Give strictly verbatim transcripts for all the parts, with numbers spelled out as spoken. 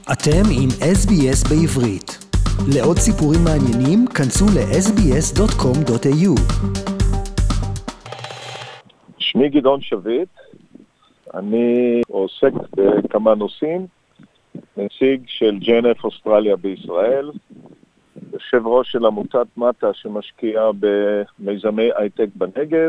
אתם עם אס בי אס בעברית. לעוד סיפורים מעניינים, כנסו ל-אס בי אס דוט קום דוט איי יו. שמי גדעון שביט, אני עוסק בכמה נושאים, נציג של ג'י אן אף אוסטרליה בישראל, יושב ראש של עמותת מטה שמשקיעה במיזמי הייטק בנגב.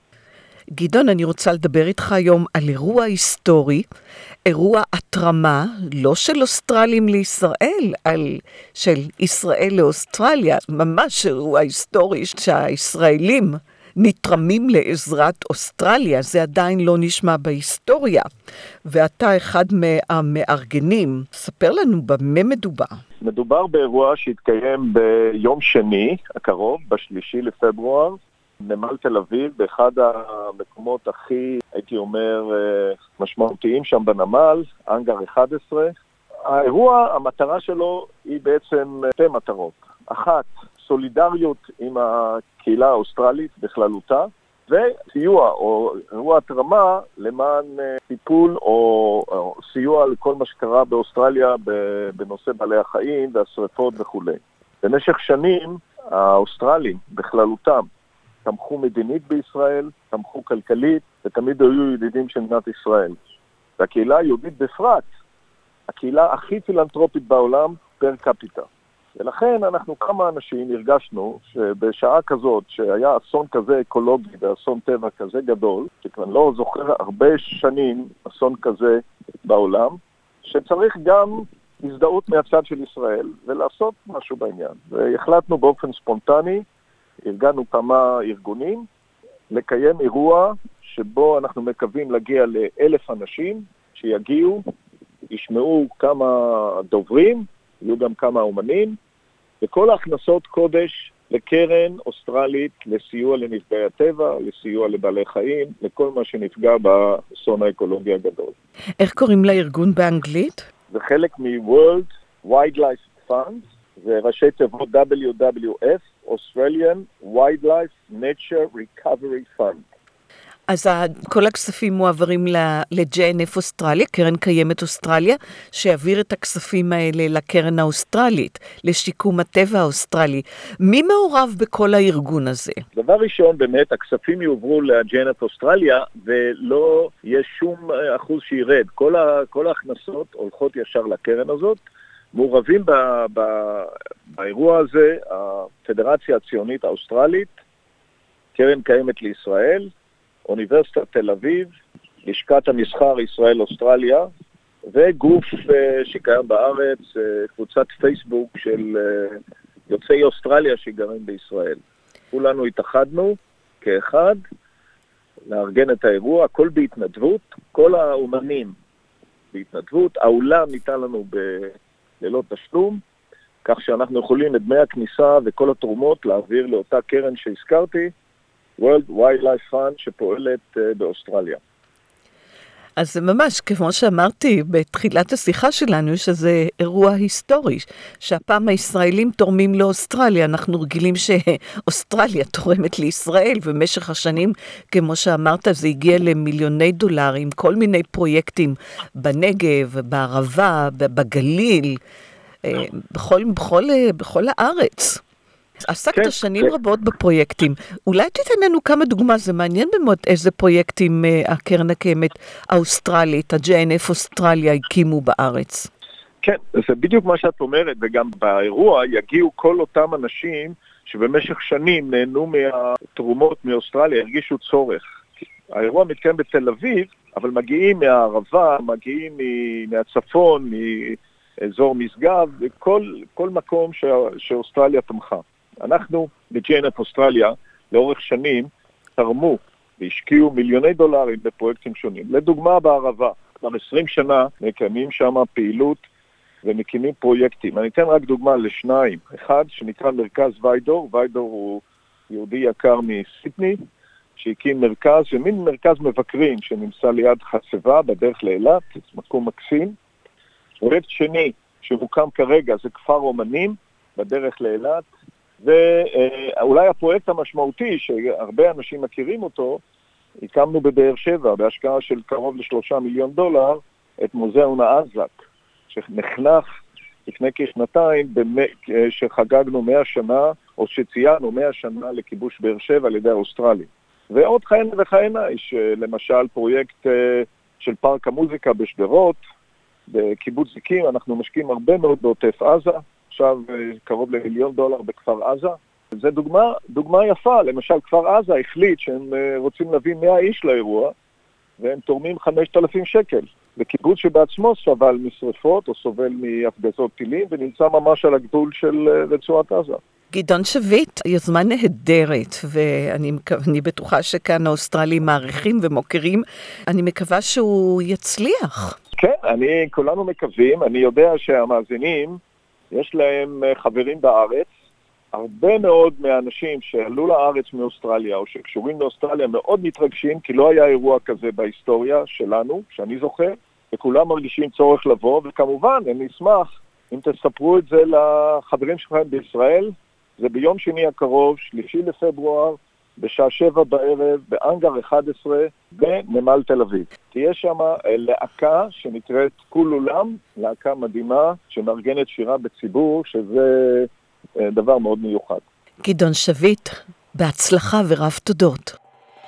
גדעון, אני רוצה לדבר איתך היום על אירוע היסטורי, אירוע התרמה, לא של אוסטרלים לישראל, על של ישראל לאוסטרליה, ממש אירוע היסטורי שהישראלים נתרמים לעזרת אוסטרליה, זה עדיין לא נשמע בהיסטוריה, ואתה אחד מהמארגנים. ספר לנו במה מדובר. מדובר באירוע שהתקיים ביום שני הקרוב, בשלישי לפברואר, נמל תל אביב, באחד המקומות הכי, הייתי אומר, משמעותיים שם בנמל, אנגר אחת עשרה. האירוע, המטרה שלו היא בעצם שתי מטרות. אחת, סולידריות עם הקהילה האוסטרלית בכללותה, וסיוע או אירוע התרמה למען טיפול או, או סיוע לכל מה שקרה באוסטרליה בנושא בעלי החיים והשריפות וכו'. במשך שנים האוסטרלים בכללותם תמכו מדינית בישראל, תמכו כלכלית, ותמיד היו ידידים של מדינת ישראל. והקהילה היהודית בפרט, הקהילה הכי פילנטרופית בעולם פר קפיטה. ולכן אנחנו כמה אנשים הרגשנו שבשעה כזאת, שהיה אסון כזה אקולוגי ואסון טבע כזה גדול, שכבר לא זוכר הרבה שנים אסון כזה בעולם, שצריך גם הזדהות מהצד של ישראל ולעשות משהו בעניין. והחלטנו באופן ספונטני, ארגנו כמה ארגונים, לקיים אירוע שבו אנחנו מקווים להגיע לאלף אנשים שיגיעו, ישמעו כמה דוברים, יהיו גם כמה אומנים, וכל ההכנסות קודש לקרן אוסטרלית לסיוע לנפגעי הטבע, לסיוע לבעלי חיים, לכל מה שנפגע באסון האקולוגי הגדול. איך קוראים לארגון באנגלית? זה חלק מ-World Wildlife Fund, זה ראשי תיבות דאבליו דאבליו אף, Australian Wildlife Nature Recovery Fund. אז כל הכספים מועברים ל-ג'י אן אף אוסטרליה, קרן קיימת אוסטרליה, שיעביר את הכספים האלה לקרן האוסטרלית, לשיקום הטבע האוסטרלי. מי מעורב בכל הארגון הזה? דבר ראשון, באמת, הכספים יעברו ל-ג'י אן אף אוסטרליה, ולא יש שום אחוז שירד. כל, ה- כל ההכנסות הולכות ישר לקרן הזאת. מעורבים ב- ב- באירוע הזה, הפדרציה הציונית האוסטרלית, קרן קיימת לישראל, אוניברסיטת תל אביב, לשכת המסחר ישראל-אוסטרליה, וגוף uh, שקיים בארץ, uh, קבוצת פייסבוק של uh, יוצאי אוסטרליה שגרים בישראל. כולנו התאחדנו כאחד לארגן את האירוע, הכל בהתנדבות, כל האומנים בהתנדבות, האולם ניתן לנו ב- ללא תשלום, כך שאנחנו יכולים את דמי הכניסה וכל התרומות להעביר לאותה קרן שהזכרתי, World Wildlife Fund שפועלת uh, באוסטרליה. אז זה ממש, כמו שאמרתי בתחילת השיחה שלנו, שזה אירוע היסטורי, שהפעם הישראלים תורמים לאוסטרליה. אנחנו רגילים שאוסטרליה תורמת לישראל, ובמשך השנים, כמו שאמרת, זה הגיע למיליוני דולרים, כל מיני פרויקטים בנגב, בערבה, בגליל, בכל, בכל, בכל הארץ. עסקת כן, שנים כן. רבות בפרויקטים. אולי תיתן לנו כמה דוגמה, זה מעניין במות איזה פרויקטים uh, הקרן הקיימת האוסטרלית, ה-ג'י אן אף אוסטרליה, הקימו בארץ. כן, זה בדיוק מה שאת אומרת, וגם באירוע יגיעו כל אותם אנשים שבמשך שנים נהנו מהתרומות מאוסטרליה, הרגישו צורך. האירוע מתקיים בתל אביב, אבל מגיעים מהערבה, מגיעים מהצפון, מאזור משגב, וכל כל מקום ש... שאוסטרליה תמכה. אנחנו ב-ג'י אן אף אוסטרליה לאורך שנים תרמו והשקיעו מיליוני דולרים בפרויקטים שונים. לדוגמה בערבה, כבר עשרים שנה מקיימים שם פעילות ומקימים פרויקטים. אני אתן רק דוגמה לשניים. אחד שנקרא מרכז ויידור, ויידור הוא יהודי יקר מסידני, שהקים מרכז, ומין מרכז מבקרים שנמצא ליד חצבה בדרך לאילת, מקום מקסים. פרויקט שני שמוקם כרגע זה כפר אומנים בדרך לאילת, ואולי הפרויקט המשמעותי שהרבה אנשים מכירים אותו, הקמנו בבאר שבע בהשקעה של קרוב לשלושה מיליון דולר את מוזיאון האזק, שנחנך לפני כשנתיים, שחגגנו מאה שנה, או שציינו מאה שנה לכיבוש באר שבע על ידי האוסטרלים. ועוד כהנה וכהנה, יש למשל פרויקט של פארק המוזיקה בשדרות, בקיבוץ זיקים, אנחנו משקיעים הרבה מאוד בעוטף עזה, עכשיו קרוב למיליון דולר בכפר עזה. זה דוגמה, דוגמה יפה, למשל כפר עזה החליט שהם רוצים להביא מאה איש לאירוע, והם תורמים חמשת אלפים שקל. וקיבוץ שבעצמו סבל משרפות או סובל מהפגזות טילים, ונמצא ממש על הגבול של רצועת עזה. גדעון שביט, יוזמה נהדרת, ואני בטוחה שכאן האוסטרלים מעריכים ומוכרים. אני מקווה שהוא יצליח. כן, אני, כולנו מקווים. אני יודע שהמאזינים, יש להם חברים בארץ. הרבה מאוד מהאנשים שעלו לארץ מאוסטרליה, או שקשורים לאוסטרליה, מאוד מתרגשים, כי לא היה אירוע כזה בהיסטוריה שלנו, שאני זוכר, וכולם מרגישים צורך לבוא, וכמובן, אני אשמח אם תספרו את זה לחברים שלכם בישראל. זה ביום שני הקרוב, שלישי לפברואר, בשעה שבע בערב, באנגר אחד עשרה, בנמל תל אביב. תהיה שם להקה שנקראת כול עולם, להקה מדהימה, שמארגנת שירה בציבור, שזה דבר מאוד מיוחד. גדעון שביט, בהצלחה ורב תודות.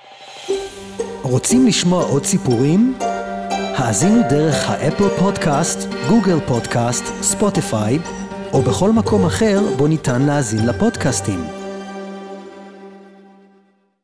רוצים לשמוע עוד סיפורים? האזינו דרך האפל פודקאסט, גוגל פודקאסט, ספוטיפיי, או בכל מקום אחר בו ניתן להאזין לפודקאסטים.